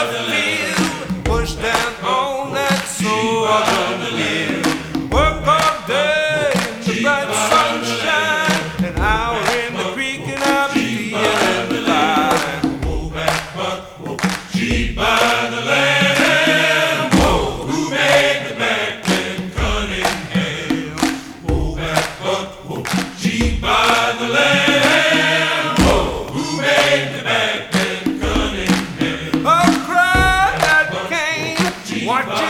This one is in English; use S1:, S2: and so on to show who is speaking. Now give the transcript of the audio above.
S1: the field, push down on that southern hill. Work all day in the bright sunshine, an hour in the creek and I'm feeling fine.
S2: Whoa, back buck, whoa, sheep by the lamb. Whoa, who made the back then Cunningham? Whoa, back buck, whoa, sheep by the lamb. Whoa, who made the back then Cunningham?
S1: Oh, cry that cane, watch